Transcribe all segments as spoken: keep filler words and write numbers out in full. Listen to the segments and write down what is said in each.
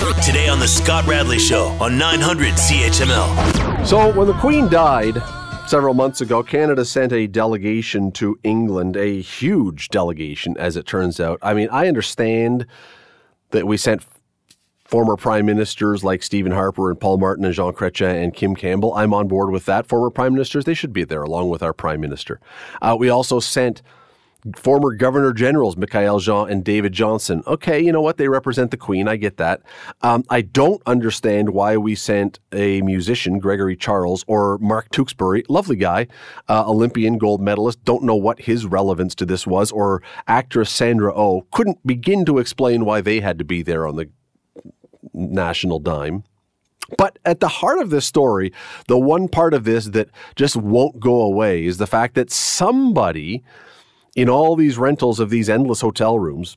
Today on the Scott Radley Show on nine hundred C H M L. So when the Queen died several months ago, Canada sent a delegation to England, a huge delegation, as it turns out. I mean, I understand that we sent former prime ministers like Stephen Harper and Paul Martin and Jean Chrétien and Kim Campbell. I'm on board with that. Former prime ministers, they should be there along with our prime minister. Uh, we also sent former Governor Generals Michaëlle Jean and David Johnston. Okay, you know what? They represent the Queen. I get that. Um, I don't understand why we sent a musician, Gregory Charles, or Mark Tewksbury, lovely guy, uh, Olympian gold medalist. Don't know what his relevance to this was. Or actress Sandra Oh. Couldn't begin to explain why they had to be there on the national dime. But at the heart of this story, the one part of this that just won't go away is the fact that somebody in all these rentals of these endless hotel rooms,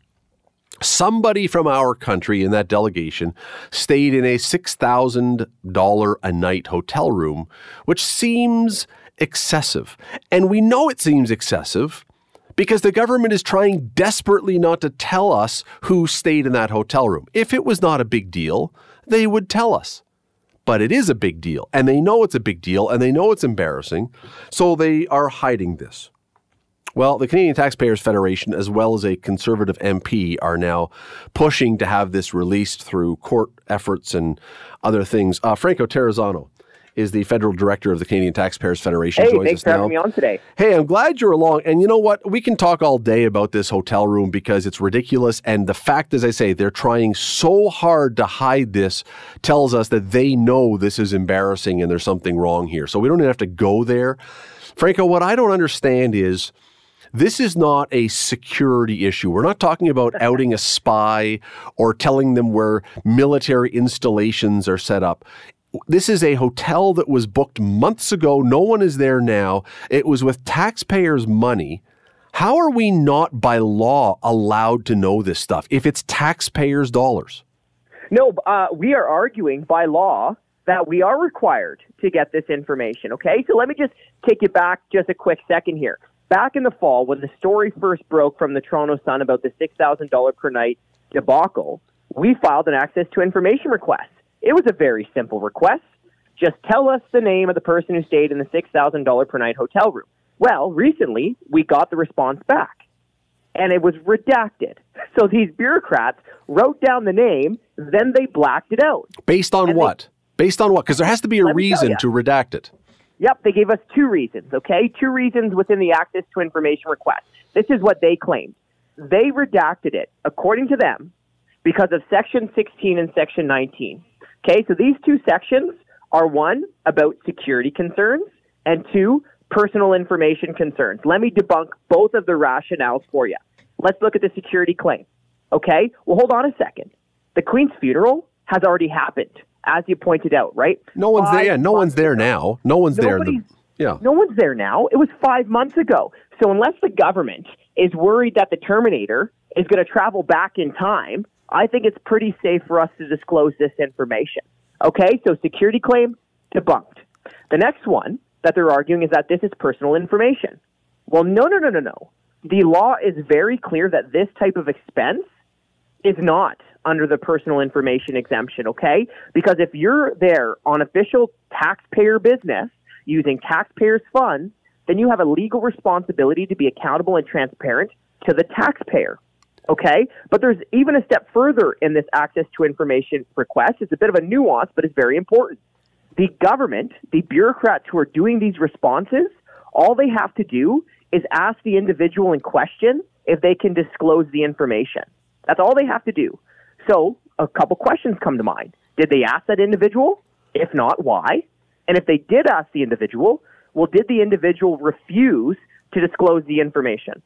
somebody from our country in that delegation stayed in a six thousand dollars a night hotel room, which seems excessive. And we know it seems excessive because the government is trying desperately not to tell us who stayed in that hotel room. If it was not a big deal, they would tell us. But it is a big deal, and they know it's a big deal, and they know it's embarrassing, so they are hiding this. Well, the Canadian Taxpayers Federation, as well as a Conservative M P, are now pushing to have this released through court efforts and other things. Uh, Franco Terrazzano is the federal director of the Canadian Taxpayers Federation. Hey, joins thanks us for now. having me on today. Hey, I'm glad you're along. And you know what? We can talk all day about this hotel room because it's ridiculous. And the fact, as I say, they're trying so hard to hide this tells us that they know this is embarrassing and there's something wrong here. So we don't even have to go there. Franco, what I don't understand is this is not a security issue. We're not talking about outing a spy or telling them where military installations are set up. This is a hotel that was booked months ago. No one is there now. It was with taxpayers' money. How are we not by law allowed to know this stuff if it's taxpayers' dollars? No, uh, we are arguing by law that we are required to get this information, okay? So let me just take you back just a quick second here. Back in the fall, when the story first broke from the Toronto Sun about the six thousand dollars per night debacle, we filed an access to information request. It was a very simple request. Just tell us the name of the person who stayed in the six thousand dollars per night hotel room. Well, recently, we got the response back, and it was redacted. So these bureaucrats wrote down the name, then they blacked it out. Based on and what? They, Based on what? Because there has to be a reason to redact it. Yep, they gave us two reasons, okay? Two reasons within the access to information request. This is what they claimed. They redacted it, according to them, because of Section sixteen and Section nineteen. Okay, so these two sections are, one, about security concerns, and two, personal information concerns. Let me debunk both of the rationales for you. Let's look at the security claim. Okay, well, hold on a second. The Queen's funeral has already happened, as you pointed out, right? No one's there. Yeah, no one's there now. No one's there. The, yeah. No one's there now. It was five months ago. So unless the government is worried that the Terminator is going to travel back in time, I think it's pretty safe for us to disclose this information. Okay, so security claim, debunked. The next one that they're arguing is that this is personal information. Well, no, no, no, no, no. The law is very clear that this type of expense is not under the personal information exemption, okay? Because if you're there on official taxpayer business using taxpayers' funds, then you have a legal responsibility to be accountable and transparent to the taxpayer, okay? But there's even a step further in this access to information request. It's a bit of a nuance, but it's very important. The government, the bureaucrats who are doing these responses, all they have to do is ask the individual in question if they can disclose the information. That's all they have to do. So a couple questions come to mind. Did they ask that individual? If not, why? And if they did ask the individual, well, did the individual refuse to disclose the information?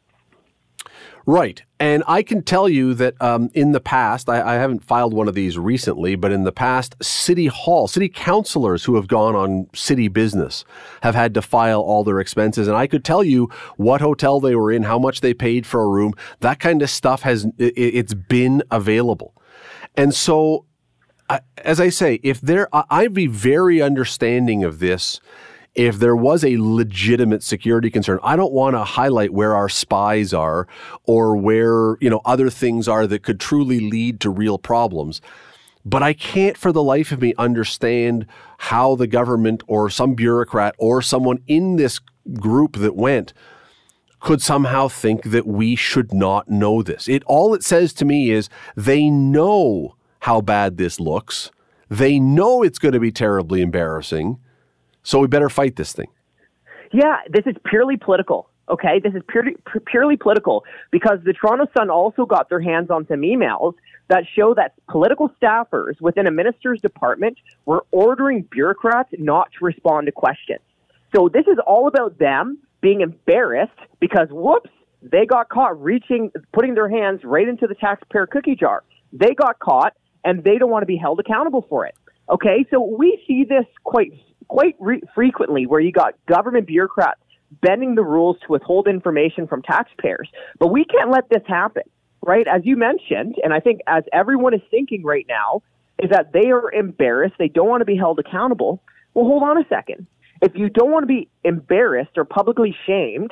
Right. And I can tell you that um, in the past, I, I haven't filed one of these recently, but in the past, City Hall, city councilors who have gone on city business have had to file all their expenses. And I could tell you what hotel they were in, how much they paid for a room. That kind of stuff has, it, it's been available. And so, I, as I say, if there, I'd be very understanding of this if there was a legitimate security concern. I don't want to highlight where our spies are or where, you know, other things are that could truly lead to real problems. But I can't for the life of me understand how the government or some bureaucrat or someone in this group that went could somehow think that we should not know this. It all it says to me is they know how bad this looks. They know it's going to be terribly embarrassing. So we better fight this thing. Yeah, this is purely political. Okay, this is purely purely political because the Toronto Sun also got their hands on some emails that show that political staffers within a minister's department were ordering bureaucrats not to respond to questions. So this is all about them being embarrassed because, whoops, they got caught reaching, putting their hands right into the taxpayer cookie jar. They got caught, and they don't want to be held accountable for it. Okay, so we see this quite quite re- frequently where you got government bureaucrats bending the rules to withhold information from taxpayers. But we can't let this happen, right? As you mentioned, and I think as everyone is thinking right now, is that they are embarrassed. They don't want to be held accountable. Well, hold on a second. If you don't want to be embarrassed or publicly shamed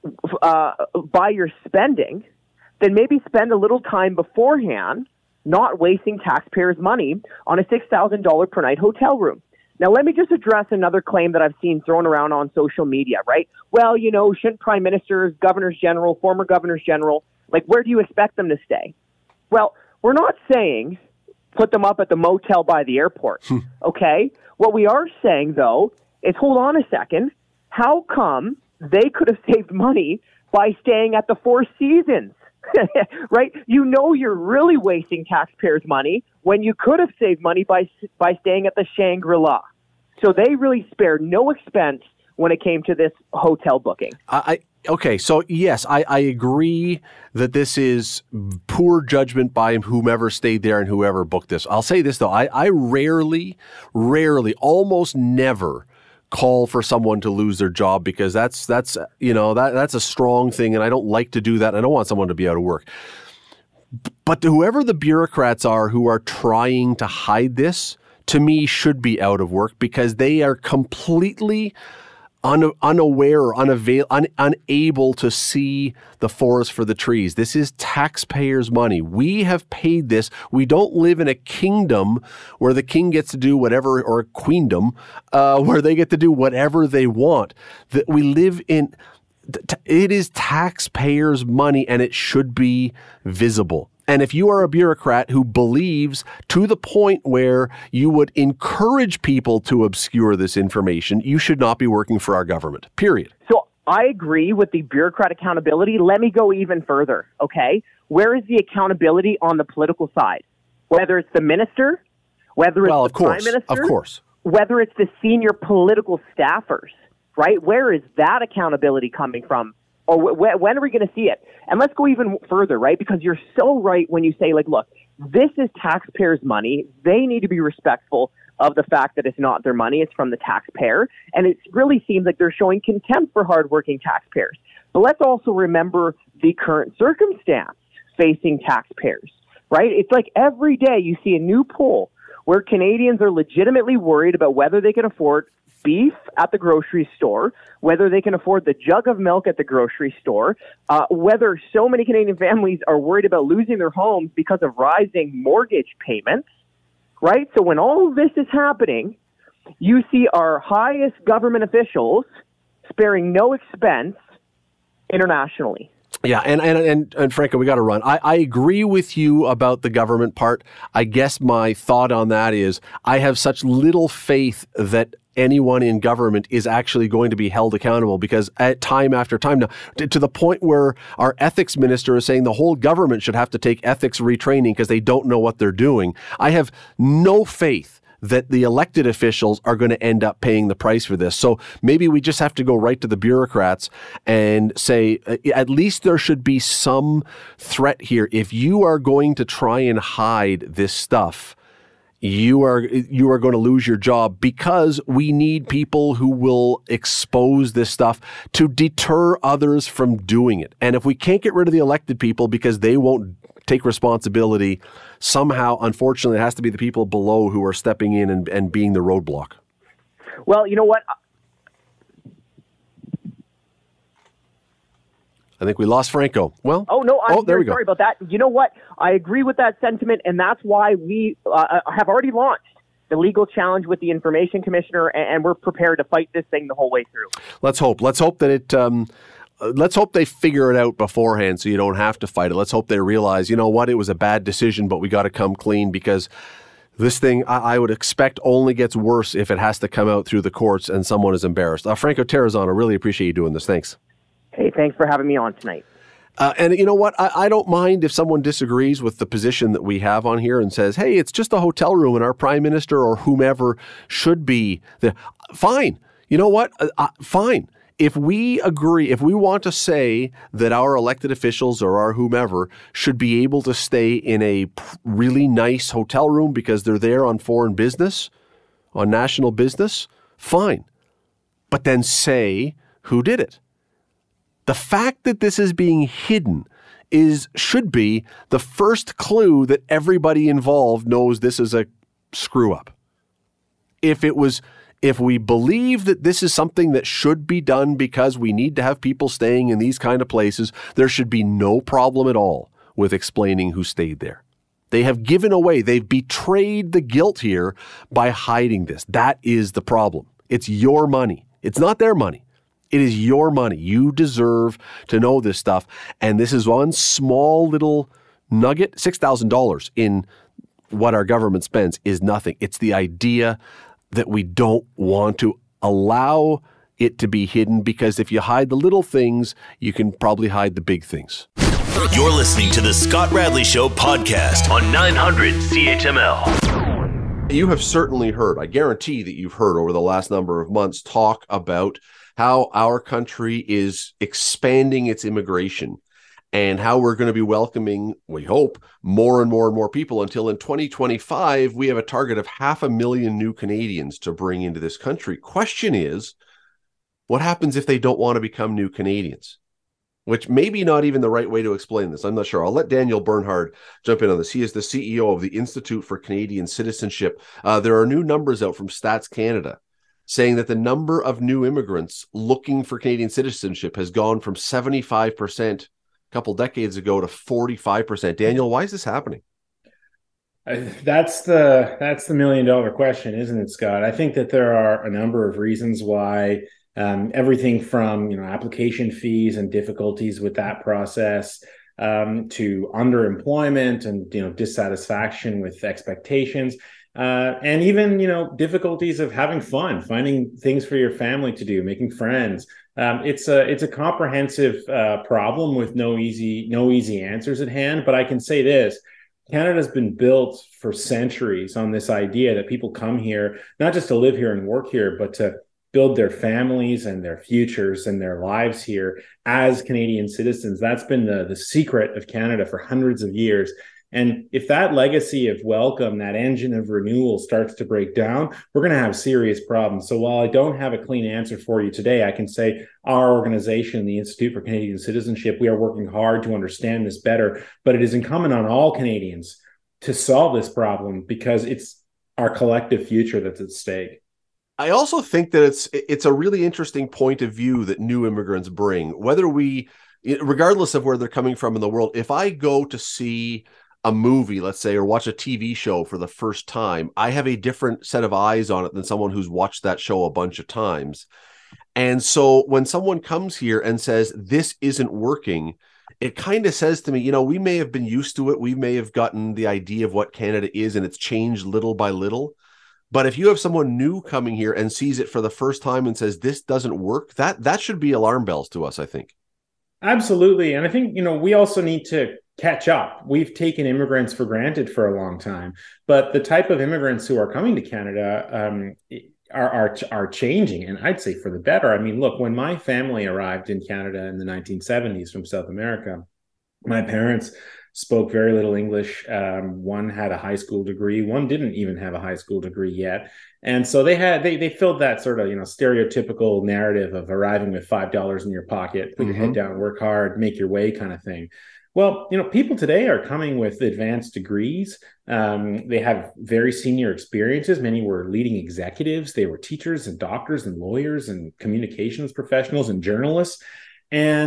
uh, by your spending, then maybe spend a little time beforehand not wasting taxpayers' money on a six thousand dollars per night hotel room. Now, let me just address another claim that I've seen thrown around on social media, right? Well, you know, shouldn't prime ministers, governors general, former governors general, like, where do you expect them to stay? Well, we're not saying put them up at the motel by the airport, okay? What we are saying, though, is hold on a second. How come they could have saved money by staying at the Four Seasons? Right? You know you're really wasting taxpayers' money when you could have saved money by by staying at the Shangri-La. So they really spared no expense when it came to this hotel booking. I, I okay, so yes, I, I agree that this is poor judgment by whomever stayed there and whoever booked this. I'll say this, though. I, I rarely, rarely, almost never call for someone to lose their job because that's that's you know that that's a strong thing, and I don't like to do that. I don't want someone to be out of work. But whoever the bureaucrats are who are trying to hide this, to me, should be out of work because they are completely un, unaware or unavail, un, unable to see the forest for the trees. This is taxpayers' money. We have paid this. We don't live in a kingdom where the king gets to do whatever, or a queendom, uh, where they get to do whatever they want. That we live in, it is taxpayers' money, and it should be visible. And if you are a bureaucrat who believes to the point where you would encourage people to obscure this information, you should not be working for our government, period. So I agree with the bureaucrat accountability. Let me go even further, okay? Where is the accountability on the political side? Whether it's the minister, whether it's well, the of course, prime minister, of course. whether it's the senior political staffers, right? Where is that accountability coming from? Or wh- when are we going to see it? And let's go even further, right? Because you're so right when you say, like, look, this is taxpayers' money. They need to be respectful of the fact that it's not their money. It's from the taxpayer. And it really seems like they're showing contempt for hardworking taxpayers. But let's also remember the current circumstance facing taxpayers, right? It's like every day you see a new poll where Canadians are legitimately worried about whether they can afford beef at the grocery store, whether they can afford the jug of milk at the grocery store, uh, whether so many Canadian families are worried about losing their homes because of rising mortgage payments, right? So when all of this is happening, you see our highest government officials sparing no expense internationally. Yeah, and and and, and Franco, we got to run. I, I agree with you about the government part. I guess my thought on that is I have such little faith that anyone in government is actually going to be held accountable because at time after time now, to, to the point where our ethics minister is saying the whole government should have to take ethics retraining because they don't know what they're doing. I have no faith that the elected officials are going to end up paying the price for this. So maybe we just have to go right to the bureaucrats and say, at least there should be some threat here. If you are going to try and hide this stuff, you are you are going to lose your job because we need people who will expose this stuff to deter others from doing it. And if we can't get rid of the elected people because they won't take responsibility, somehow, unfortunately, it has to be the people below who are stepping in and, and being the roadblock. Well, you know what? I think we lost Franco. Well, oh no, I'm oh, there very we go. sorry about that. You know what? I agree with that sentiment, and that's why we uh, have already launched the legal challenge with the Information Commissioner, and we're prepared to fight this thing the whole way through. Let's hope. Let's hope that it. Um, let's hope they figure it out beforehand, so you don't have to fight it. Let's hope they realize, you know what, it was a bad decision, but we got to come clean, because this thing, I, I would expect, only gets worse if it has to come out through the courts and someone is embarrassed. Uh, Franco Terrazzano, really appreciate you doing this. Thanks. Hey, thanks for having me on tonight. Uh, and you know what? I, I don't mind if someone disagrees with the position that we have on here and says, hey, it's just a hotel room and our prime minister or whomever should be there. Fine. You know what? Uh, uh, fine. If we agree, if we want to say that our elected officials or our whomever should be able to stay in a really nice hotel room because they're there on foreign business, on national business, fine. But then say who did it. The fact that this is being hidden is should be the first clue that everybody involved knows this is a screw up. If it was, if we believe that this is something that should be done because we need to have people staying in these kind of places, there should be no problem at all with explaining who stayed there. They have given away, they've betrayed the guilt here by hiding this. That is the problem. It's your money. It's not their money. It is your money. You deserve to know this stuff. And this is one small little nugget. six thousand dollars in what our government spends is nothing. It's the idea that we don't want to allow it to be hidden, because if you hide the little things, you can probably hide the big things. You're listening to the Scott Radley Show podcast on nine hundred C H M L. You have certainly heard, I guarantee that you've heard over the last number of months, talk about how our country is expanding its immigration and how we're going to be welcoming, we hope, more and more and more people until in twenty twenty-five, we have a target of half a million new Canadians to bring into this country. Question is, what happens if they don't want to become new Canadians? Which may be not even the right way to explain this. I'm not sure. I'll let Daniel Bernhard jump in on this. He is the C E O of the Institute for Canadian Citizenship. Uh, there are new numbers out from Stats Canada saying that the number of new immigrants looking for Canadian citizenship has gone from seventy-five percent a couple decades ago to forty-five percent. Daniel, why is this happening? That's the that's the million dollar question, isn't it, Scott? I think that there are a number of reasons why. Um, everything from, you know, application fees and difficulties with that process um, to underemployment and, you know, dissatisfaction with expectations. Uh, and even, you know, difficulties of having fun, finding things for your family to do, making friends. Um, it's a it's a comprehensive uh, problem with no easy no easy answers at hand. But I can say this: Canada's been built for centuries on this idea that people come here not just to live here and work here, but to build their families and their futures and their lives here as Canadian citizens. That's been the the secret of Canada for hundreds of years. And if that legacy of welcome, that engine of renewal starts to break down, we're going to have serious problems. So while I don't have a clean answer for you today, I can say our organization, the Institute for Canadian Citizenship, we are working hard to understand this better. But it is incumbent on all Canadians to solve this problem because it's our collective future that's at stake. I also think that it's it's a really interesting point of view that new immigrants bring, whether we, regardless of where they're coming from in the world. If I go to see a movie, let's say, or watch a T V show for the first time, I have a different set of eyes on it than someone who's watched that show a bunch of times. And so when someone comes here and says, this isn't working, it kind of says to me, you know, we may have been used to it. We may have gotten the idea of what Canada is, and it's changed little by little. But if you have someone new coming here and sees it for the first time and says, this doesn't work, that that should be alarm bells to us, I think. Absolutely. And I think, you know, we also need to catch up. We've taken immigrants for granted for a long time, but the type of immigrants who are coming to Canada um, are, are, are changing. And I'd say for the better. I mean, look, when my family arrived in Canada in the nineteen seventies from South America, my parents spoke very little English. Um, one had a high school degree. One didn't even have a high school degree yet. And so they had they they filled that sort of, you know, stereotypical narrative of arriving with five dollars in your pocket, put mm-hmm. your head down, work hard, make your way kind of thing. Well, you know, people today are coming with advanced degrees. Um, they have very senior experiences. Many were leading executives. They were teachers and doctors and lawyers and communications professionals and journalists. And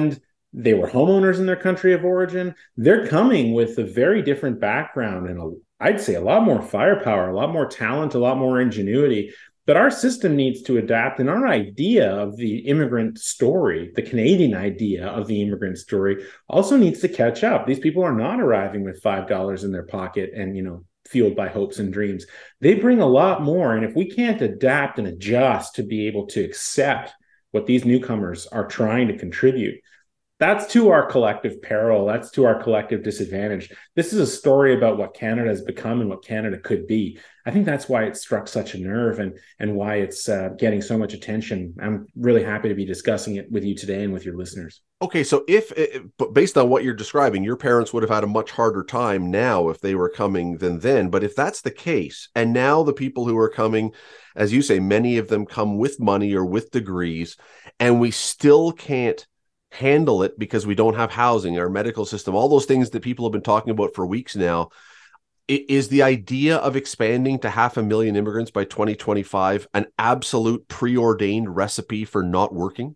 They were homeowners in their country of origin. They're coming with a very different background and a, I'd say a lot more firepower, a lot more talent, a lot more ingenuity. But our system needs to adapt, and our idea of the immigrant story, the Canadian idea of the immigrant story, also needs to catch up. These people are not arriving with five dollars in their pocket and, you know, fueled by hopes and dreams. They bring a lot more. And if we can't adapt and adjust to be able to accept what these newcomers are trying to contribute, that's to our collective peril. That's to our collective disadvantage. This is a story about what Canada has become and what Canada could be. I think that's why it struck such a nerve and, and why it's uh, getting so much attention. I'm really happy to be discussing it with you today and with your listeners. Okay, so if, but based on what you're describing, your parents would have had a much harder time now if they were coming than then. But if that's the case, and now the people who are coming, as you say, many of them come with money or with degrees, and we still can't handle it because we don't have housing, our medical system, all those things that people have been talking about for weeks now. Is the idea of expanding to half a million immigrants by twenty twenty-five an absolute preordained recipe for not working?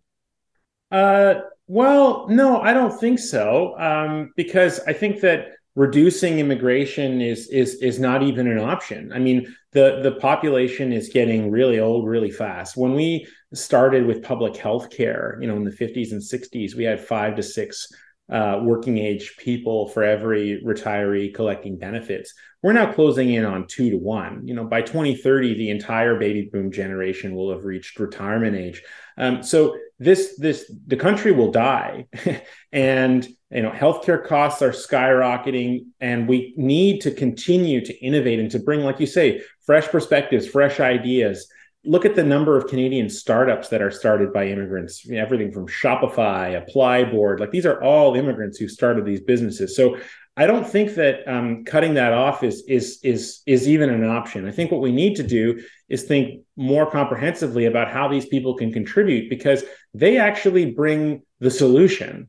Uh, well, no, I don't think so. Um, because I think that reducing immigration is is is not even an option. I mean, the the population is getting really old really fast. When we started with public health care, you know, in the fifties and sixties, we had five to six uh, working age people for every retiree collecting benefits. We're now closing in on two to one. You know, by twenty thirty, the entire baby boom generation will have reached retirement age. Um, so this this the country will die, and you know, healthcare costs are skyrocketing, and we need to continue to innovate and to bring, like you say, fresh perspectives, fresh ideas. Look at the number of Canadian startups that are started by immigrants, you know, everything from Shopify, Applyboard, like these are all immigrants who started these businesses. So I don't think that um, cutting that off is, is, is, is even an option. I think what we need to do is think more comprehensively about how these people can contribute, because they actually bring the solution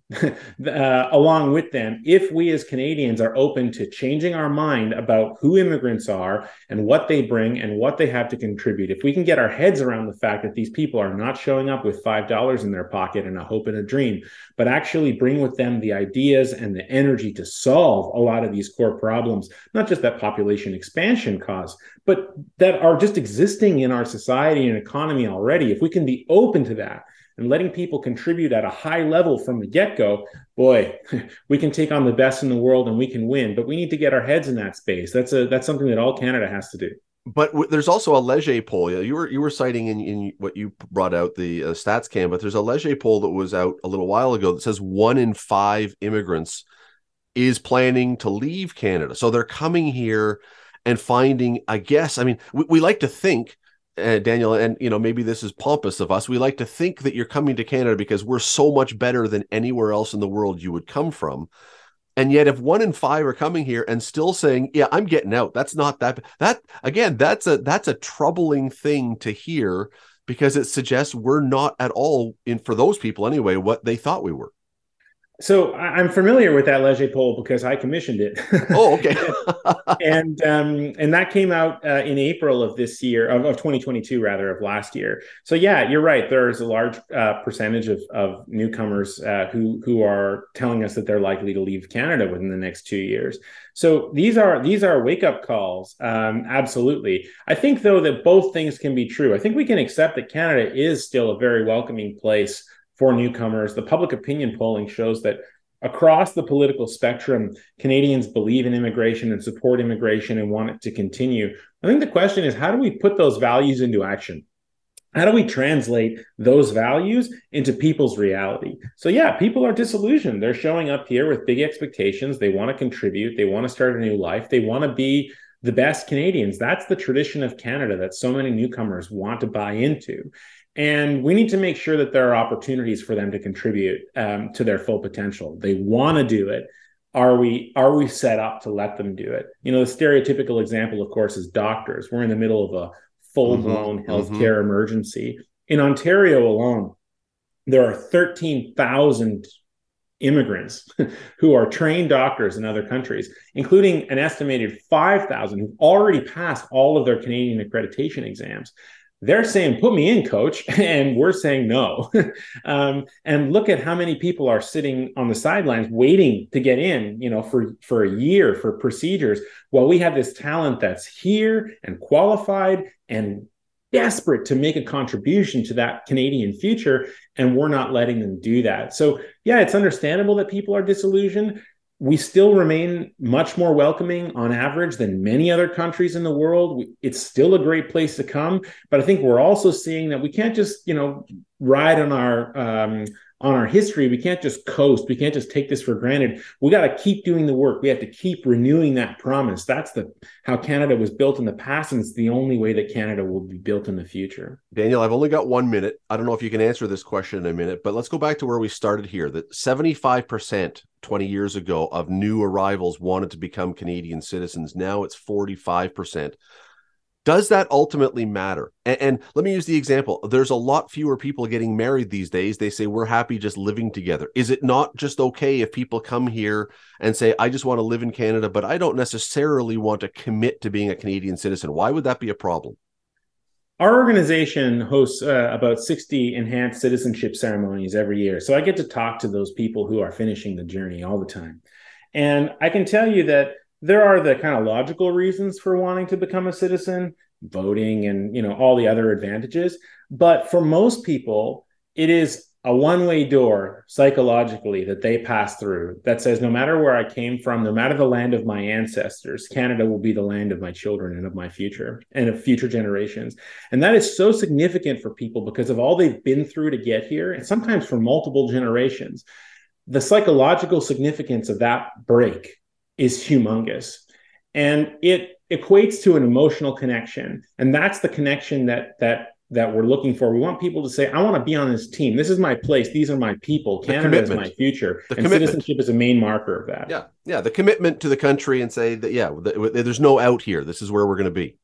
uh, along with them. If we as Canadians are open to changing our mind about who immigrants are and what they bring and what they have to contribute, if we can get our heads around the fact that these people are not showing up with five dollars in their pocket and a hope and a dream, but actually bring with them the ideas and the energy to solve a lot of these core problems, not just that population expansion cause, but that are just existing in our society and economy already. If we can be open to that and letting people contribute at a high level from the get-go, boy, we can take on the best in the world and we can win. But we need to get our heads in that space. That's a that's something that all Canada has to do. But w- there's also a Leger poll. You were you were citing in, in what you brought out, the uh, StatsCan, but there's a Leger poll that was out a little while ago that says one in five immigrants is planning to leave Canada. So they're coming here and finding, I guess, I mean, we, we like to think, Uh, Daniel, and you know, maybe this is pompous of us, we like to think that you're coming to Canada because we're so much better than anywhere else in the world you would come from. And yet if one in five are coming here and still saying, yeah, I'm getting out, that's not that, that again, that's a that's a troubling thing to hear, because it suggests we're not at all, in for those people anyway, what they thought we were. So I'm familiar with that Leger poll because I commissioned it. Oh, okay. and um, and that came out uh, in April of this year, of, of twenty twenty-two, rather, of last year. So yeah, you're right. There's a large uh, percentage of, of newcomers uh, who who are telling us that they're likely to leave Canada within the next two years. So these are these are wake up calls. Um, absolutely. I think, though, that both things can be true. I think we can accept that Canada is still a very welcoming place for newcomers. The public opinion polling shows that across the political spectrum, Canadians believe in immigration and support immigration and want it to continue. I think the question is, how do we put those values into action? How do we translate those values into people's reality? So yeah, people are disillusioned. They're showing up here with big expectations. They want to contribute. They want to start a new life. They want to be the best Canadians. That's the tradition of Canada that so many newcomers want to buy into. And we need to make sure that there are opportunities for them to contribute um, to their full potential. They want to do it. Are we are we set up to let them do it? You know, the stereotypical example, of course, is doctors. We're in the middle of a full-blown mm-hmm, healthcare mm-hmm. emergency. In Ontario alone, there are thirteen thousand immigrants who are trained doctors in other countries, including an estimated five thousand who've already passed all of their Canadian accreditation exams. They're saying, put me in, coach. And we're saying no. um, and look at how many people are sitting on the sidelines waiting to get in, you know, for, for a year for procedures, while we have this talent that's here and qualified and desperate to make a contribution to that Canadian future. And we're not letting them do that. So yeah, it's understandable that people are disillusioned. We still remain much more welcoming on average than many other countries in the world. It's still a great place to come, but I think we're also seeing that we can't just, you know, ride on our um, on our history. We can't just coast. We can't just take this for granted. We got to keep doing the work. We have to keep renewing that promise. That's the how Canada was built in the past, and it's the only way that Canada will be built in the future. Daniel, I've only got one minute. I don't know if you can answer this question in a minute, but let's go back to where we started here. That seventy-five percent twenty years ago of new arrivals wanted to become Canadian citizens. Now it's forty-five percent. Does that ultimately matter? And, and let me use the example. There's a lot fewer people getting married these days. They say, we're happy just living together. Is it not just okay if people come here and say, I just want to live in Canada, but I don't necessarily want to commit to being a Canadian citizen? Why would that be a problem? Our organization hosts uh, about sixty enhanced citizenship ceremonies every year. So I get to talk to those people who are finishing the journey all the time. And I can tell you that there are the kind of logical reasons for wanting to become a citizen, voting and, you know, all the other advantages. But for most people, it is a one-way door psychologically that they pass through that says, no matter where I came from, no matter the land of my ancestors, Canada will be the land of my children and of my future and of future generations. And that is so significant for people because of all they've been through to get here, and sometimes for multiple generations. The psychological significance of that break is humongous. And it equates to an emotional connection. And that's the connection that that that we're looking for. We want people to say, I want to be on this team. This is my place. These are my people. Canada is my future. The and commitment. Citizenship is a main marker of that. Yeah. Yeah. The commitment to the country and say that, yeah, there's no out here. This is where we're going to be.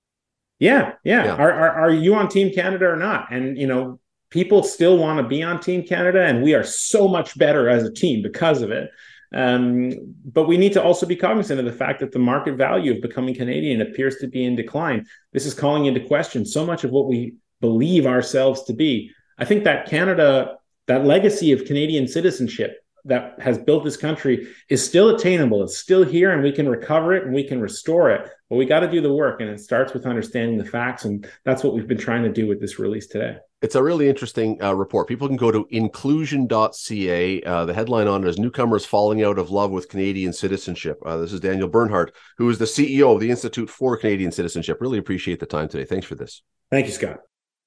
Yeah. Yeah. Yeah. Are, are, are you on Team Canada or not? And, you know, people still want to be on Team Canada, and we are so much better as a team because of it. Um, but we need to also be cognizant of the fact that the market value of becoming Canadian appears to be in decline. This is calling into question so much of what we believe ourselves to be. I think that Canada, that legacy of Canadian citizenship that has built this country is still attainable. It's still here, and we can recover it and we can restore it. But we got to do the work, and it starts with understanding the facts. And that's what we've been trying to do with this release today. It's a really interesting uh, report. People can go to inclusion dot c a. Uh, the headline on it is Newcomers Falling Out of Love with Canadian Citizenship. Uh, this is Daniel Bernhardt, who is the C E O of the Institute for Canadian Citizenship. Really appreciate the time today. Thanks for this. Thank you, Scott.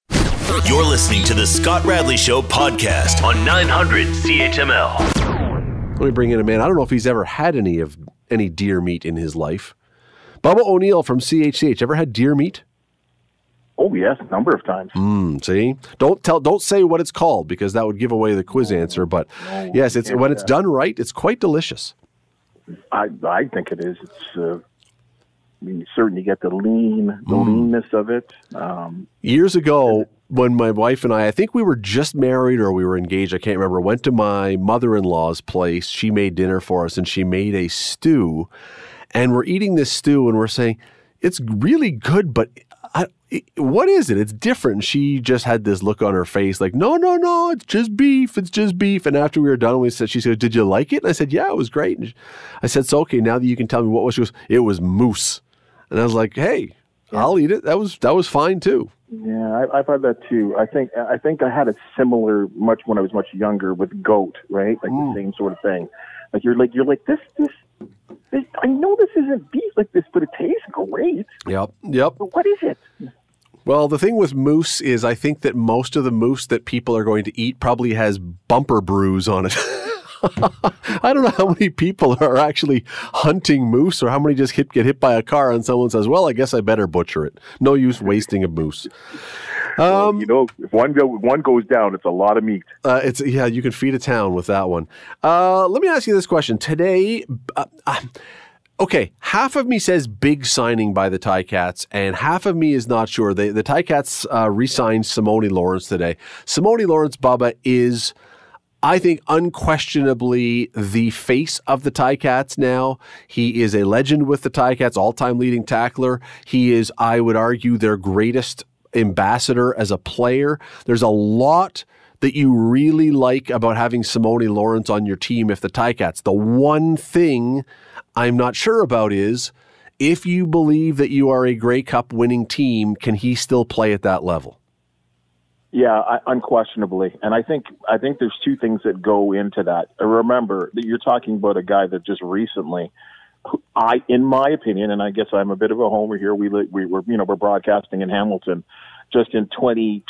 You're listening to the Scott Radley Show podcast on nine hundred C H M L. Let me bring in a man. I don't know if he's ever had any of any deer meat in his life. Bubba O'Neill from C H C H. Ever had deer meat? Oh yes, a number of times. Mm, see, don't tell, don't say what it's called because that would give away the quiz answer. But no, yes, it's when it's done right, it's quite delicious. I I think it is. It's. Uh, I mean, you certainly get the lean, the Mm. leanness of it. Um, Years ago, when my wife and I, I think we were just married or we were engaged, I can't remember, went to my mother-in-law's place. She made dinner for us and she made a stew. And we're eating this stew and we're saying, it's really good, but I, it, what is it? It's different. And she just had this look on her face like, no, no, no, it's just beef. It's just beef. And after we were done, we said, she said, did you like it? And I said, yeah, it was great. And I said, so, okay, now that you can tell me what was, she goes, it was moose. And I was like, hey, yeah. I'll eat it. That was, that was fine too. Yeah, I, I've had that too. I think I think I had it similar much when I was much younger with goat, right? Like mm. the same sort of thing. Like you're like you're like this this this. I know this isn't beef like this, but it tastes great. Yep, yep. But what is it? Well, the thing with moose is I think that most of the moose that people are going to eat probably has bumper bruise on it. I don't know how many people are actually hunting moose or how many just hit, get hit by a car and someone says, well, I guess I better butcher it. No use wasting a moose. Um, well, you know, if one, go, one goes down, it's a lot of meat. Uh, it's yeah, you can feed a town with that one. Uh, let me ask you this question. Today, uh, uh, okay, half of me says big signing by the Ticats, and half of me is not sure. They, the Ticats uh, re-signed Simone Lawrence today. Simone Lawrence, Bubba, is... I think unquestionably the face of the Ticats now. He is a legend with the Ticats, all-time leading tackler. He is, I would argue, their greatest ambassador, as a player. There's a lot that you really like about having Simone Lawrence on your team if the Ticats. The one thing I'm not sure about is, if you believe that you are a Grey Cup winning team, can he still play at that level? Yeah, I, unquestionably. And I think I think there's two things that go into that. Remember that you're talking about a guy that just recently, who I, in my opinion, and I guess I'm a bit of a homer here. We we were you know we're broadcasting in Hamilton, just in twenty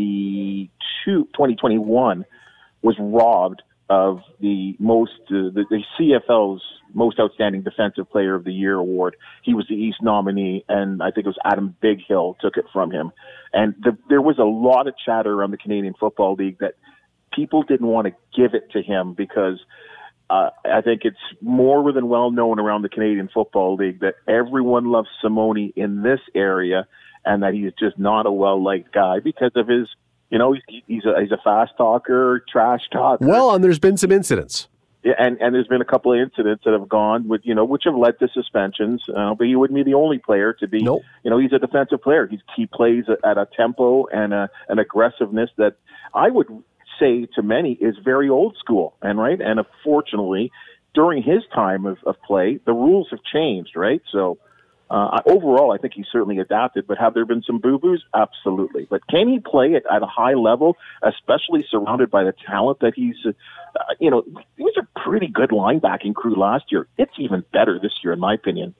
twenty-two, twenty twenty-one, was robbed of the most uh, the, the C F L's most outstanding defensive player of the year award. He was the East nominee, and I think it was Adam Bighill took it from him. And the, there was a lot of chatter around the Canadian Football League that people didn't want to give it to him because uh, I think it's more than well known around the Canadian Football League that everyone loves Simone in this area, and that he's just not a well-liked guy because of his, you know, he's, he's a he's a fast talker, trash talker. Well, and there's been some incidents. Yeah, and, and there's been a couple of incidents that have gone with, you know, which have led to suspensions. Uh, but he wouldn't be the only player to be, nope. you know, he's a defensive player. He's, he plays at a tempo and a, an aggressiveness that I would say to many is very old school. And right. And unfortunately, during his time of, of play, the rules have changed. Right. So uh, overall, I think he's certainly adapted. But have there been some boo-boos? Absolutely. But can he play it at a high level, especially surrounded by the talent that he's, uh, you know, he was a pretty good linebacking crew last year. It's even better this year, in my opinion.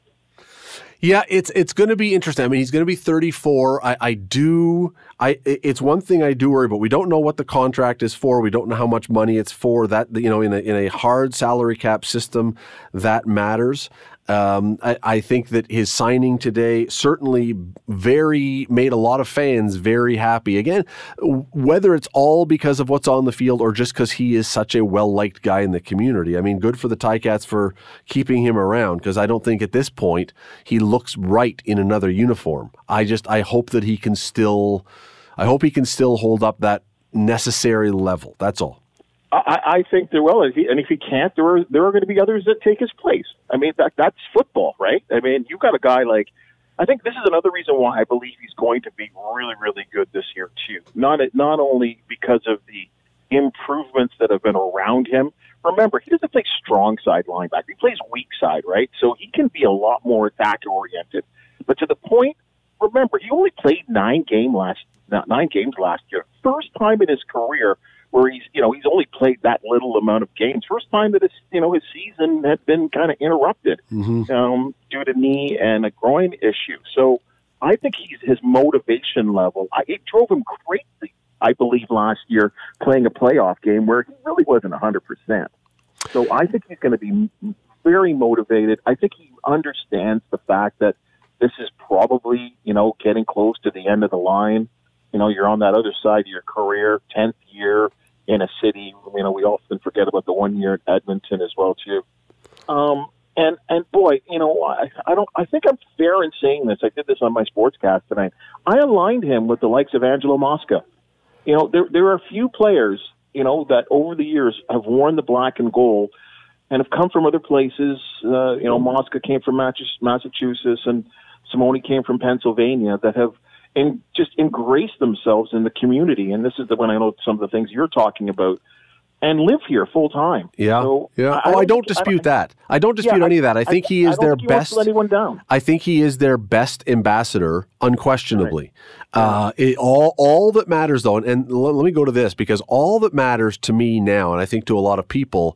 Yeah, it's it's going to be interesting. I mean, he's going to be thirty-four. I, I do. I it's one thing I do worry about. We don't know what the contract is for. We don't know how much money it's for. That, you know, in a in a hard salary cap system, that matters. Um, I, I think that his signing today certainly very made a lot of fans very happy. Again, whether it's all because of what's on the field or just because he is such a well-liked guy in the community. I mean, good for the Ticats for keeping him around, because I don't think at this point he looks right in another uniform. I just I hope that he can still, I hope he can still hold up that necessary level. That's all. I, I think there will, and if he can't, there are there are going to be others that take his place. I mean, that that's football, right? I mean, you've got a guy like, I think this is another reason why I believe he's going to be really, really good this year too. Not not only because of the improvements that have been around him. Remember, he doesn't play strong side linebacker; he plays weak side, right? So he can be a lot more attack oriented. But to the point, remember, he only played nine game last nine games last year. First time in his career where he's, you know, he's only played that little amount of games. First time that his, you know, his season had been kind of interrupted mm-hmm. um, due to knee and a groin issue. So I think he's his motivation level. I, it drove him crazy, I believe, last year playing a playoff game where he really wasn't one hundred percent. So I think he's going to be very motivated. I think he understands the fact that this is probably, you know, getting close to the end of the line. You know, you're on that other side of your career, tenth year in a city. You know, we often forget about the one year at Edmonton as well, too. Um, and, and boy, you know, I, I don't, I think I'm fair in saying this. I did this on my sportscast tonight. I aligned him with the likes of Angelo Mosca. You know, there, there are a few players, you know, that over the years have worn the black and gold and have come from other places. Uh, you know, Mosca came from Massachusetts and Simone came from Pennsylvania, that have and just embrace themselves in the community. And this is the when I know some of the things you're talking about, and live here full time. Yeah. So yeah. I, oh, I don't, I don't think, dispute I, that. I don't dispute yeah, any of that. I think I, he is I their think he best. Won't let anyone down. I think he is their best ambassador, unquestionably. Right. Uh, it, all all that matters, though, and, and let, let me go to this, because all that matters to me now, and I think to a lot of people,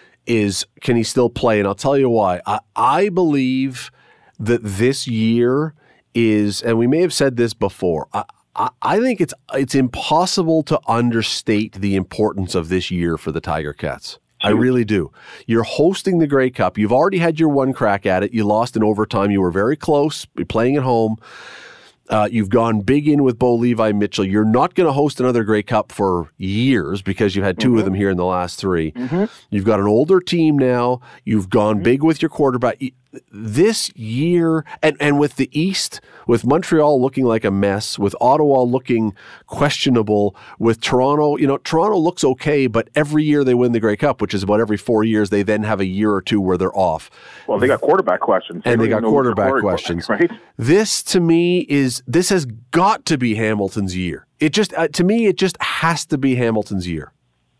is can he still play? And I'll tell you why. I, I believe that this year is, and we may have said this before, I, I, I think it's it's impossible to understate the importance of this year for the Tiger Cats. I really do. You're hosting the Grey Cup. You've already had your one crack at it. You lost in overtime. You were very close. You're playing at home. Uh, you've gone big in with Bo Levi Mitchell. You're not going to host another Grey Cup for years because you've had two mm-hmm. of them here in the last three. Mm-hmm. You've got an older team now. You've gone mm-hmm. big with your quarterback. this year, and, and with the East, with Montreal looking like a mess, with Ottawa looking questionable, with Toronto, you know, Toronto looks okay, but every year they win the Grey Cup, which is about every four years, they then have a year or two where they're off. Well, they got quarterback questions. They and they got quarterback quarterback questions. Right? This, to me, is, this has got to be Hamilton's year. It just, uh, to me, it just has to be Hamilton's year.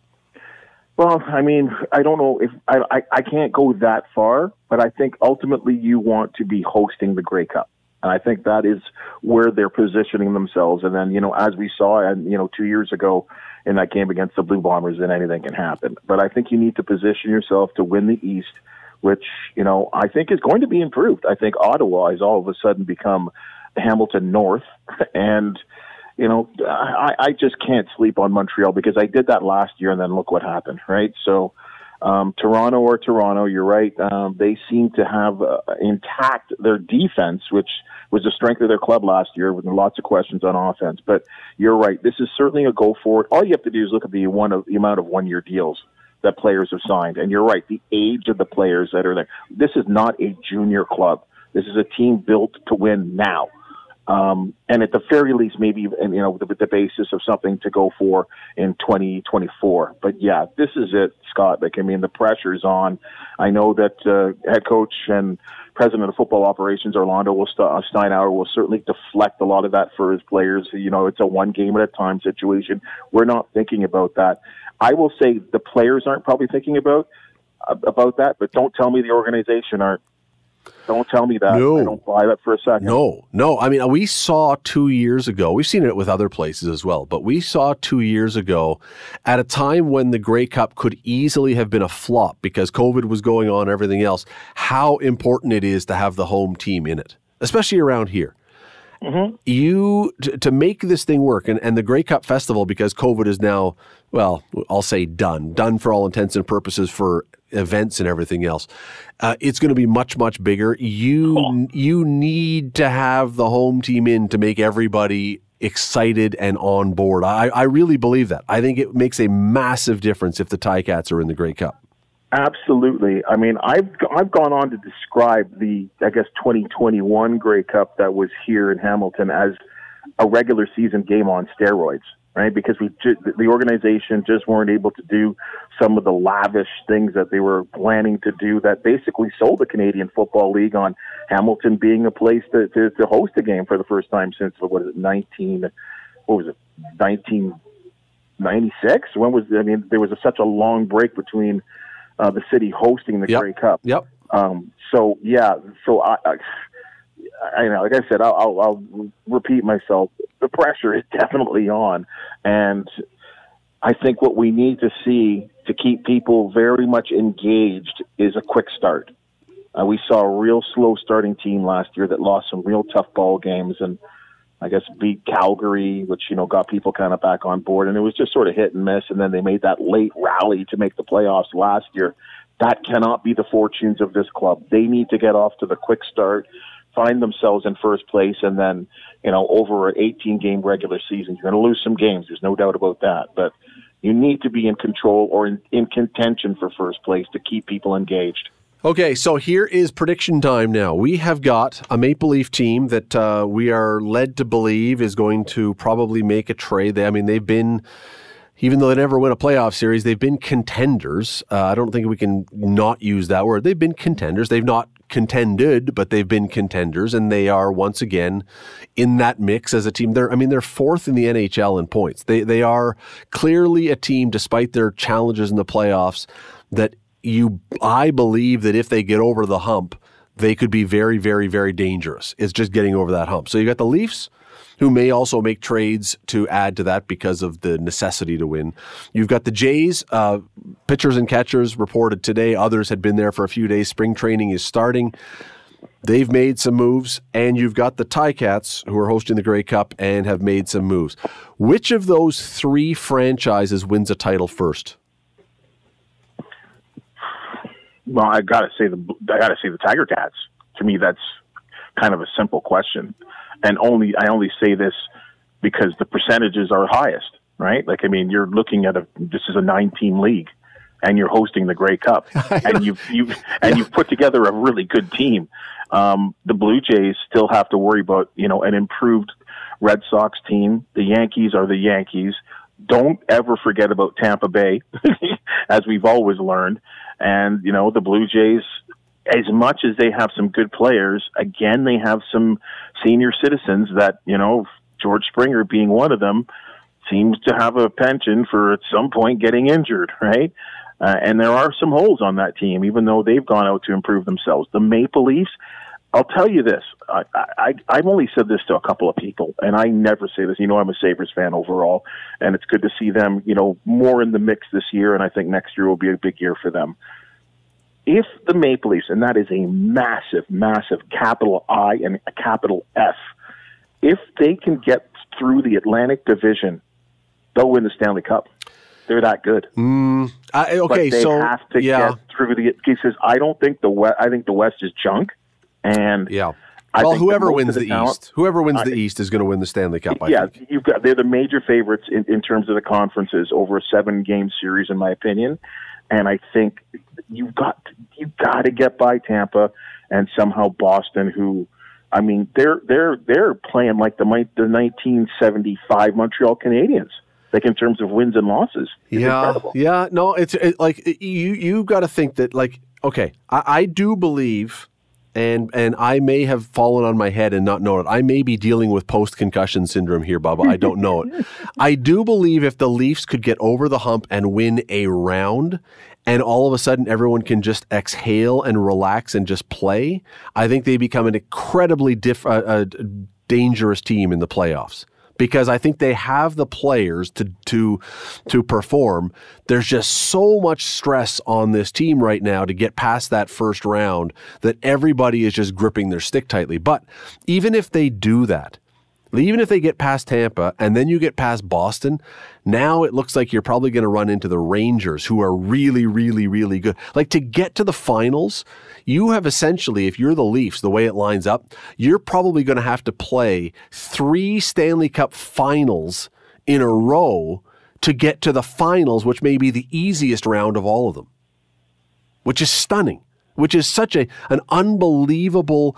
Well, I mean, I don't know if I, I, I can't go that far, but I think ultimately you want to be hosting the Grey Cup. And I think that is where they're positioning themselves. And then, you know, as we saw, and you know, two years ago in that game against the Blue Bombers, then anything can happen. But I think you need to position yourself to win the East, which, you know, I think is going to be improved. I think Ottawa has all of a sudden become Hamilton North. And, you know, I, I just can't sleep on Montreal because I did that last year and then look what happened, right? So um, Toronto or Toronto, you're right. Um, they seem to have uh, intact their defense, which was the strength of their club last year with lots of questions on offense. But you're right. This is certainly a go forward. All you have to do is look at the one of the amount of one-year deals that players have signed. And you're right, the age of the players that are there. This is not a junior club. This is a team built to win now. Um, and at the very least, maybe, and you know, the, the basis of something to go for in twenty twenty-four. But yeah, this is it, Scott. Like, I mean, the pressure's on. I know that uh, head coach and president of football operations, Orlando will st- uh, Steinauer, will certainly deflect a lot of that for his players. You know, it's a one game at a time situation. We're not thinking about that. I will say the players aren't probably thinking about uh, about that, but don't tell me the organization aren't. Don't tell me that. No. I don't buy that for a second. No, no. I mean, we saw two years ago, we've seen it with other places as well, but we saw two years ago at a time when the Grey Cup could easily have been a flop because COVID was going on and everything else, how important it is to have the home team in it, especially around here. Mm-hmm. You, to, to make this thing work, and, and the Grey Cup Festival, because COVID is now, well, I'll say done, done for all intents and purposes for events and everything else. Uh, it's going to be much, much bigger. You oh. you need to have the home team in to make everybody excited and on board. I, I really believe that. I think it makes a massive difference if the Ticats are in the Grey Cup. Absolutely. I mean, I've I've gone on to describe the, I guess, twenty twenty-one Grey Cup that was here in Hamilton as a regular season game on steroids, right? Because we ju- the organization just weren't able to do some of the lavish things that they were planning to do that basically sold the Canadian Football League on Hamilton being a place to, to, to host a game for the first time since, what is it, nineteen, what was it, nineteen ninety-six? When was, I mean, there was a, such a long break between Uh, the city hosting the yep. Grey Cup. Yep. Um, so yeah. So I, I, I know, like I said, I'll, I'll, I'll repeat myself. The pressure is definitely on, and I think what we need to see to keep people very much engaged is a quick start. Uh, we saw a real slow starting team last year that lost some real tough ball games, and I guess beat Calgary, which, you know, got people kind of back on board. And it was just sort of hit and miss. And then they made that late rally to make the playoffs last year. That cannot be the fortunes of this club. They need to get off to the quick start, find themselves in first place, and then, you know, over an eighteen-game regular season, you're going to lose some games. There's no doubt about that. But you need to be in control or in, in contention for first place to keep people engaged. Okay, so here is prediction time now. We have got a Maple Leaf team that uh, we are led to believe is going to probably make a trade. They, I mean, they've been, even though they never win a playoff series, they've been contenders. Uh, I don't think we can not use that word. They've been contenders. They've not contended, but they've been contenders, and they are once again in that mix as a team. They're, I mean, they're fourth in the N H L in points. They they are clearly a team, despite their challenges in the playoffs, that You, I believe that if they get over the hump, they could be very, very, very dangerous. It's just getting over that hump. So you got the Leafs, who may also make trades to add to that because of the necessity to win. You've got the Jays, uh, pitchers and catchers reported today. Others had been there for a few days. Spring training is starting. They've made some moves. And you've got the Ticats, who are hosting the Grey Cup and have made some moves. Which of those three franchises wins a title first? Well, I gotta say the I gotta say the Tiger Cats. To me, that's kind of a simple question, and only I only say this because the percentages are highest, right? Like, I mean, you're looking at a this is a nine-team league. and you're hosting the Grey Cup, and you've you've and yeah. you've put together a really good team. Um, the Blue Jays still have to worry about, you know, an improved Red Sox team. The Yankees are the Yankees. Don't ever forget about Tampa Bay, as we've always learned. And, you know, the Blue Jays, as much as they have some good players, again, they have some senior citizens that, you know, George Springer being one of them, seems to have a penchant for at some point getting injured, right? Uh, and there are some holes on that team, even though they've gone out to improve themselves. The Maple Leafs, I'll tell you this. I, I, I've only said this to a couple of people, and I never say this. You know, I'm a Sabres fan overall, and it's good to see them, you know, more in the mix this year, and I think next year will be a big year for them. If the Maple Leafs, and that is a massive, massive capital I and a capital F, if they can get through the Atlantic Division, they'll win the Stanley Cup. They're that good. Mm, I, okay, but they so have to yeah. get through the. Because I don't think the West. I think the West is junk. And yeah, I well, think whoever wins the, the talent, East, whoever wins I, the East is going to win the Stanley Cup. I yeah, think. you've got they're the major favorites in, in terms of the conferences over a seven-game series, in my opinion. And I think you've got you got to get by Tampa and somehow Boston, who, I mean, they're they're they're playing like the the nineteen seventy-five Montreal Canadiens. Like in terms of wins and losses. It's yeah, incredible. yeah, no, it's it, like it, you you got to think that, like, okay, I, I do believe, and and I may have fallen on my head and not known it. I may be dealing with post concussion syndrome here, Bubba. I don't know it. I do believe if the Leafs could get over the hump and win a round, and all of a sudden everyone can just exhale and relax and just play, I think they become an incredibly diff, uh, uh, dangerous team in the playoffs. Because I think they have the players to to to perform. There's just so much stress on this team right now to get past that first round that everybody is just gripping their stick tightly. But even if they do that, even if they get past Tampa and then you get past Boston, now it looks like you're probably going to run into the Rangers, who are really, really, really good. Like, to get to the finals, you have essentially, if you're the Leafs, the way it lines up, you're probably going to have to play three Stanley Cup finals in a row to get to the finals, which may be the easiest round of all of them, which is stunning, which is such a an unbelievable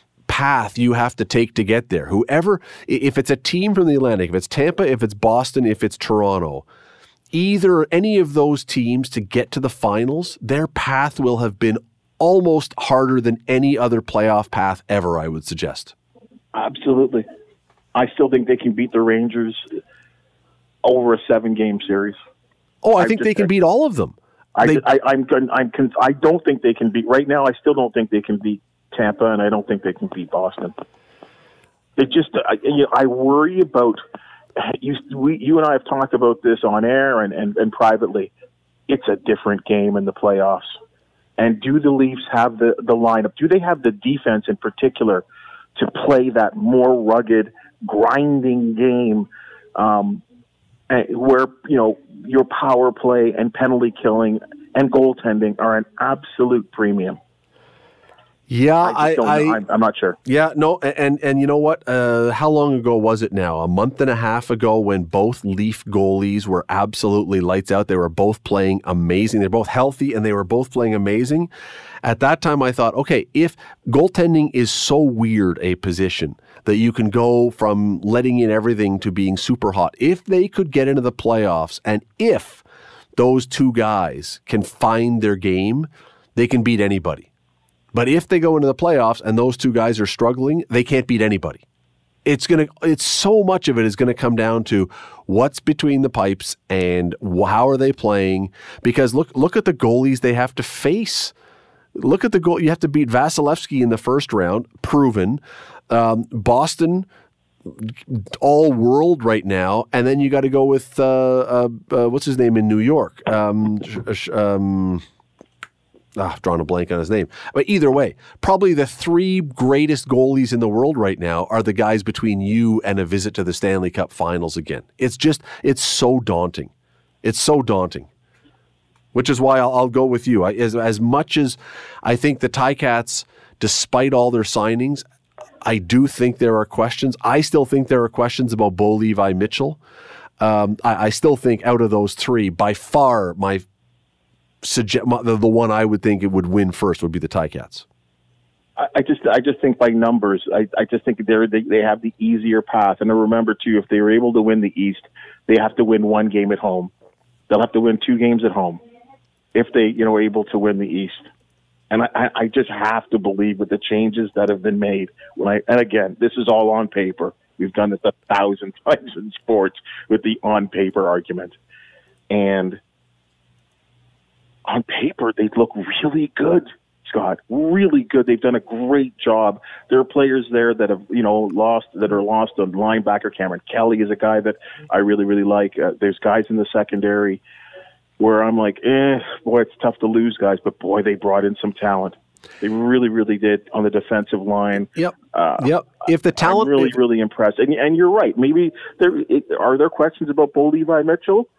path you have to take to get there. Whoever, if it's a team from the Atlantic, if it's Tampa, if it's Boston, if it's Toronto, either any of those teams to get to the finals, their path will have been almost harder than any other playoff path ever, I would suggest. Absolutely. I still think they can beat the Rangers over a seven-game series. Oh, I, I think just, they can beat all of them. I, they, I, I'm, I'm, I don't think they can beat, right now, I still don't think they can beat Tampa, and I don't think they can beat Boston. It just, I, you know, I worry about, you, we, you and I have talked about this on air and, and, and privately. It's a different game in the playoffs. And do the Leafs have the, the lineup? Do they have the defense in particular to play that more rugged, grinding game um, where, you know, your power play and penalty killing and goaltending are an absolute premium? Yeah, I, I, I I'm, I'm not sure. Yeah, no, and and you know what? Uh, how long ago was it now? A month and a half ago, when both Leaf goalies were absolutely lights out. They were both playing amazing. They're both healthy, and they were both playing amazing. At that time, I thought, okay, if goaltending is so weird a position that you can go from letting in everything to being super hot, if they could get into the playoffs, and if those two guys can find their game, they can beat anybody. But if they go into the playoffs and those two guys are struggling, they can't beat anybody. It's gonna. It's so much of it is going to come down to what's between the pipes and how are they playing. Because look, look at the goalies they have to face. Look at the goal. You have to beat Vasilevsky in the first round, proven. Um, Boston, all world right now, and then you got to go with uh, uh, uh, what's his name in New York. Um, um, Ah, I've drawn a blank on his name. But either way, probably the three greatest goalies in the world right now are the guys between you and a visit to the Stanley Cup Finals again. It's just, it's so daunting. It's so daunting. Which is why I'll, I'll go with you. I, as, as much as I think the Ticats, despite all their signings, I do think there are questions. I still think there are questions about Bo Levi Mitchell. Um, I, I still think out of those three, by far my suggest the, the one I would think it would win first would be the Ticats. I, I just I just think by numbers, I, I just think they're they, they have the easier path. And remember too, if they were able to win the East, they have to win one game at home. They'll have to win two games at home if they you know are able to win the East. And I, I just have to believe with the changes that have been made. When I and again, this is all on paper. We've done this a thousand times in sports with the on paper argument. And on paper, they look really good, Scott. Really good. They've done a great job. There are players there that have, you know, lost that are lost. A linebacker, Cameron Kelly, is a guy that I really, really like. Uh, there's guys in the secondary where I'm like, eh, boy, it's tough to lose guys, but boy, they brought in some talent. They really, really did on the defensive line. Yep. Uh, yep. If the talent, I'm really, if, really impressed. And, and you're right. Maybe there it, are there questions about Bo Levi Mitchell?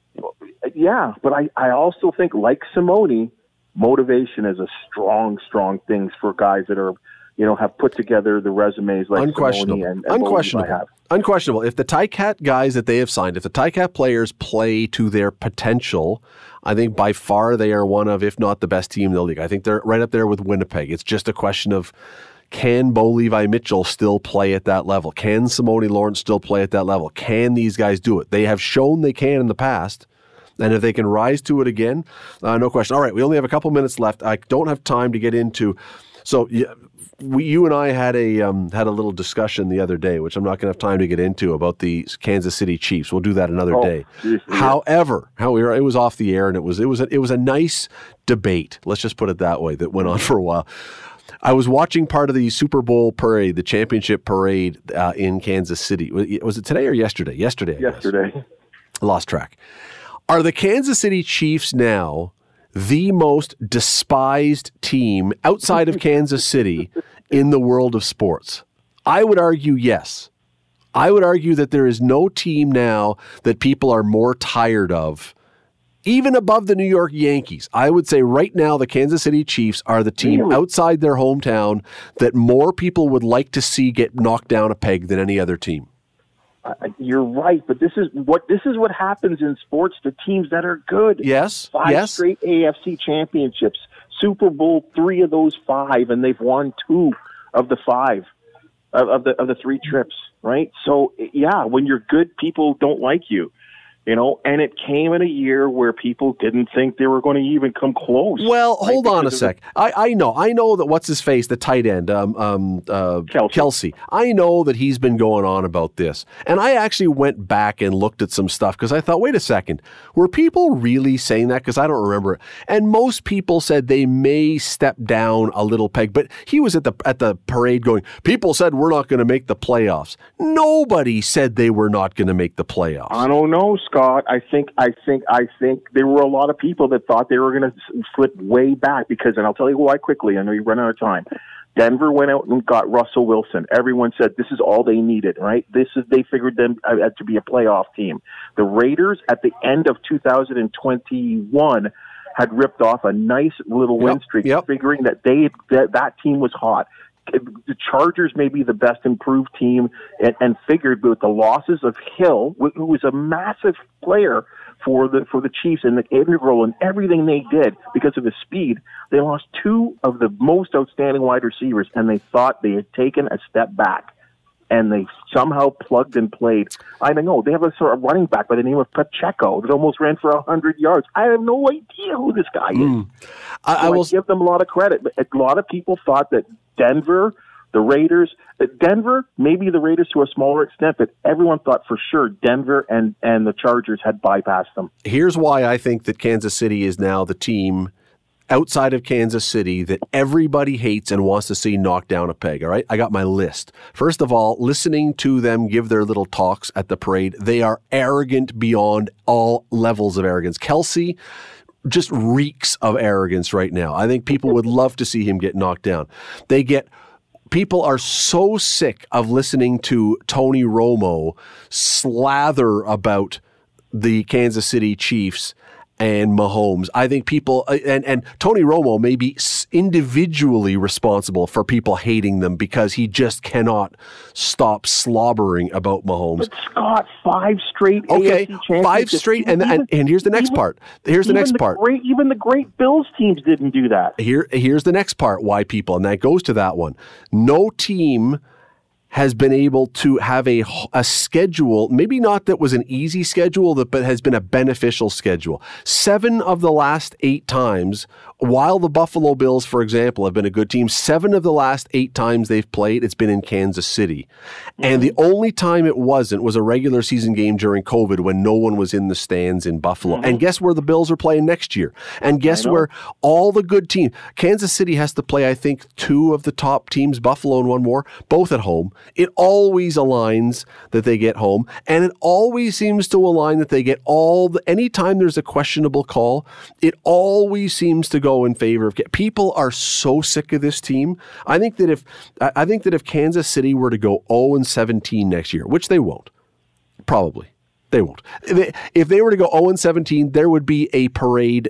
Yeah, but I, I also think, like Simone, motivation is a strong, strong thing for guys that are, you know, have put together the resumes like unquestionable. Simone and, and unquestionable. Bo Levi have. Unquestionable. If the Ticat guys that they have signed, if the Ticat players play to their potential, I think by far they are one of, if not the best team in the league. I think they're right up there with Winnipeg. It's just a question of, can Bo Levi Mitchell still play at that level? Can Simone Lawrence still play at that level? Can these guys do it? They have shown they can in the past. And if they can rise to it again, uh, no question. All right, we only have a couple minutes left. I don't have time to get into. So yeah, we, you and I had a um, had a little discussion the other day, which I'm not going to have time to get into, about the Kansas City Chiefs. We'll do that another oh, day. Geez, yeah. However, how we were, it was off the air, and it was it was a, it was a nice debate. Let's just put it that way. That went on for a while. I was watching part of the Super Bowl parade, the championship parade uh, in Kansas City. Was it today or yesterday? Yesterday. I Yesterday. guess. I lost track. Are the Kansas City Chiefs now the most despised team outside of Kansas City in the world of sports? I would argue yes. I would argue that there is no team now that people are more tired of, even above the New York Yankees. I would say right now the Kansas City Chiefs are the team really? outside their hometown that more people would like to see get knocked down a peg than any other team. You're right, but this is what this is what happens in sports to teams that are good. Yes, five yes. straight A F C championships, Super Bowl three of those five, and they've won two of the five of, of the of the three trips. Right? So yeah, when you're good, people don't like you. You know, and it came in a year where people didn't think they were going to even come close. Well, right? hold on a Because sec. I, I know. I know that what's his face, the tight end, um, um, uh, Kelsey. Kelsey. I know that he's been going on about this. And I actually went back and looked at some stuff because I thought, wait a second, were people really saying that? Because I don't remember it. And most people said they may step down a little peg. But he was at the at the parade going, people said we're not going to make the playoffs. Nobody said they were not going to make the playoffs. I don't know, Scott. I think, I think, I think there were a lot of people that thought they were going to slip way back because, and I'll tell you why quickly. I know you run out of time. Denver went out and got Russell Wilson. Everyone said this is all they needed, right? This is they figured them uh, to be a playoff team. The Raiders at the end of two thousand twenty-one had ripped off a nice little win Yep, streak, yep. figuring that they that, that team was hot. The Chargers may be the best improved team, and, and figured with the losses of Hill, who was a massive player for the for the Chiefs, and the integral and everything they did because of his speed, they lost two of the most outstanding wide receivers, and they thought they had taken a step back, and they somehow plugged and played. I don't know. They have a sort of running back by the name of Pacheco that almost ran for one hundred yards. I have no idea who this guy is. Mm. I, so I will I give them a lot of credit. But a lot of people thought that Denver, the Raiders, Denver, maybe the Raiders to a smaller extent, but everyone thought for sure Denver and, and the Chargers had bypassed them. Here's why I think that Kansas City is now the team outside of Kansas City that everybody hates and wants to see knock down a peg, all right? I got my list. First of all, listening to them give their little talks at the parade, they are arrogant beyond all levels of arrogance. Kelsey just reeks of arrogance right now. I think people would love to see him get knocked down. They get... People are so sick of listening to Tony Romo slather about the Kansas City Chiefs and Mahomes. I think people, and, and Tony Romo may be individually responsible for people hating them because he just cannot stop slobbering about Mahomes. But Scott, five straight okay, A F C championships. Five straight, and, even, and and here's the next even, part. Here's the next the part. Great, even the great Bills teams didn't do that. Here, here's the next part. Why people, and that goes to that one. No team has been able to have a, a schedule, maybe not that was an easy schedule, but has been a beneficial schedule. Seven of the last eight times, while the Buffalo Bills, for example, have been a good team, seven of the last eight times they've played, it's been in Kansas City. Mm-hmm. And the only time it wasn't was a regular season game during COVID when no one was in the stands in Buffalo. Mm-hmm. And guess where the Bills are playing next year? And guess where all the good teams, Kansas City has to play, I think, two of the top teams, Buffalo and one more, both at home. It always aligns that they get home, and it always seems to align that they get all the, anytime there's a questionable call, it always seems to go in favor of, people are so sick of this team. I think that if, I think that if Kansas City were to go oh and seventeen next year, which they won't, probably, they won't. If they, if they were to go oh and seventeen, there would be a parade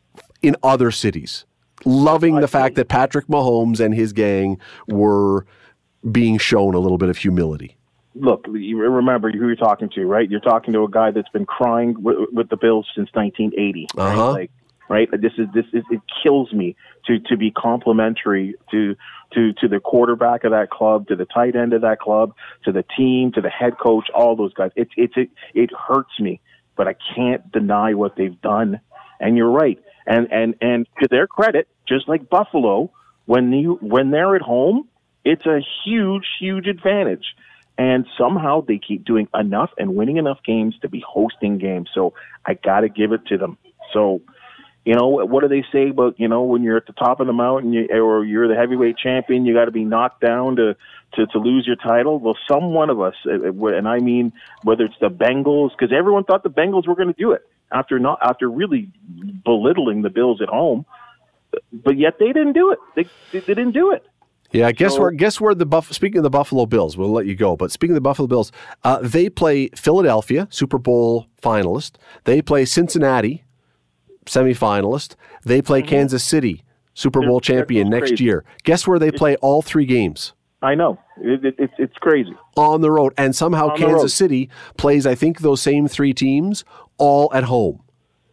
in other cities, loving the fact that Patrick Mahomes and his gang were being shown a little bit of humility. Look, you remember who you're talking to, right? You're talking to a guy that's been crying with, with the Bills since nineteen eighty, right? Uh-huh. Like, right? This is this is it kills me to to be complimentary to to to the quarterback of that club, to the tight end of that club, to the team, to the head coach, all those guys. It it it it hurts me, but I can't deny what they've done. And you're right. And and and to their credit, just like Buffalo, when you when they're at home, it's a huge, huge advantage. And somehow they keep doing enough and winning enough games to be hosting games. So I got to give it to them. So, you know, what do they say about, you know, when you're at the top of the mountain you, or you're the heavyweight champion, you got to be knocked down to, to, to lose your title? Well, some one of us, and I mean, whether it's the Bengals, because everyone thought the Bengals were going to do it after not after really belittling the Bills at home. But yet they didn't do it. They, they, they didn't do it. Yeah, guess so, where? Guess where the Buff. Speaking of the Buffalo Bills, we'll let you go. But speaking of the Buffalo Bills, uh, they play Philadelphia, Super Bowl finalist. They play Cincinnati, semifinalist. They play mm-hmm. Kansas City, Super Bowl they're, champion they're next crazy. year. Guess where they play all three games? I know. It, it, it, it's crazy. On the road, and somehow On Kansas City plays, I think, those same three teams all at home.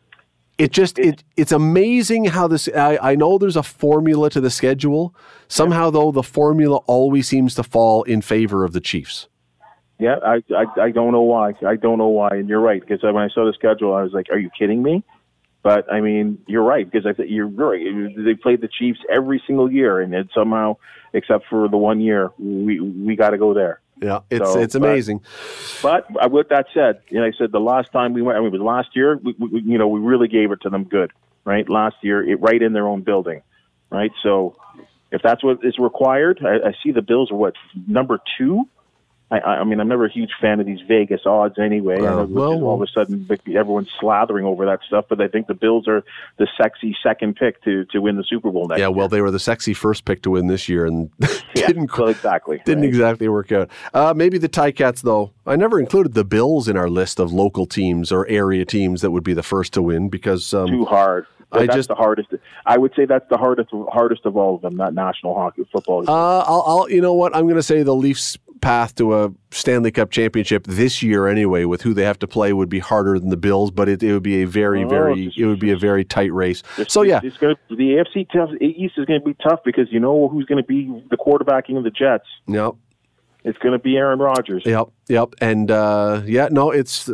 It just it it's amazing how this. I, I know there's a formula to the schedule. Somehow, yeah. though, the formula always seems to fall in favor of the Chiefs. Yeah, I, I I don't know why. I don't know why, and you're right, because when I saw the schedule, I was like, "Are you kidding me?" But I mean, you're right, because I think you're right. They played the Chiefs every single year, and it somehow, except for the one year, we we got to go there. Yeah, it's so, it's amazing. But, but with that said, you know, I said the last time we went, I mean, it was last year. We, we, you know, we really gave it to them good, right? Last year, it, right in their own building, right? So, if that's what is required, I, I see the Bills are what number two. I, I mean, I'm never a huge fan of these Vegas odds anyway. Uh, I know well, all of a sudden everyone's slathering over that stuff, but I think the Bills are the sexy second pick to, to win the Super Bowl next yeah, year. well, they were the sexy first pick to win this year and yeah, didn't, well, exactly, didn't right. exactly work out. Uh, maybe the Ticats, though. I never included the Bills in our list of local teams or area teams that would be the first to win because... Um, Too hard. But I that's just the hardest. I would say that's the hardest hardest of all of them. Not National Hockey Football. Uh, I'll, I'll, you know what? I'm going to say the Leafs' path to a Stanley Cup championship this year, anyway, with who they have to play, would be harder than the Bills. But it, it would be a very, oh, very, it would be a very tight race. It's, so yeah, it's gonna, the A F C tough, East is going to be tough because you know who's going to be the quarterbacking of the Jets. Yep, it's going to be Aaron Rodgers. Yep, yep, and uh, yeah, no, it's.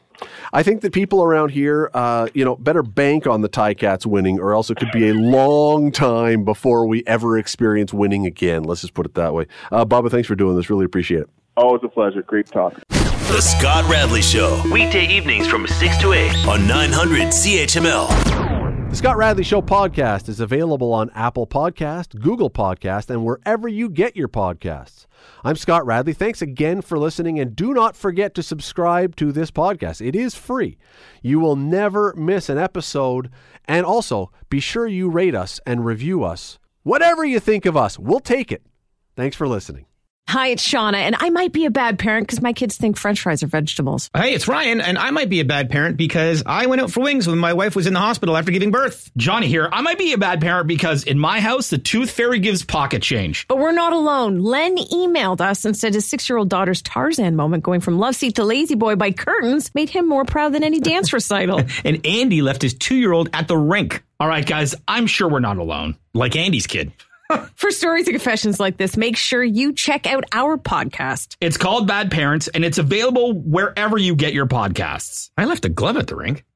I think that people around here, uh, you know, better bank on the Ticats winning, or else it could be a long time before we ever experience winning again. Let's just put it that way. Uh, Bubba, thanks for doing this. Really appreciate it. Always a pleasure. Great talk. The Scott Radley Show, weekday evenings from six to eight on nine hundred C H M L. The Scott Radley Show podcast is available on Apple Podcast, Google Podcast, and wherever you get your podcasts. I'm Scott Radley. Thanks again for listening, and do not forget to subscribe to this podcast. It is free. You will never miss an episode, and also be sure you rate us and review us. Whatever you think of us, we'll take it. Thanks for listening. Hi, it's Shauna, and I might be a bad parent because my kids think French fries are vegetables. Hey, it's Ryan, and I might be a bad parent because I went out for wings when my wife was in the hospital after giving birth. Johnny here. I might be a bad parent because in my house, the tooth fairy gives pocket change. But we're not alone. Len emailed us and said his six-year-old daughter's Tarzan moment going from love seat to lazy boy by curtains made him more proud than any dance recital. And Andy left his two-year-old at the rink. All right, guys, I'm sure we're not alone. Like Andy's kid. For stories and confessions like this, make sure you check out our podcast. It's called Bad Parents, and it's available wherever you get your podcasts. I left a glove at the rink.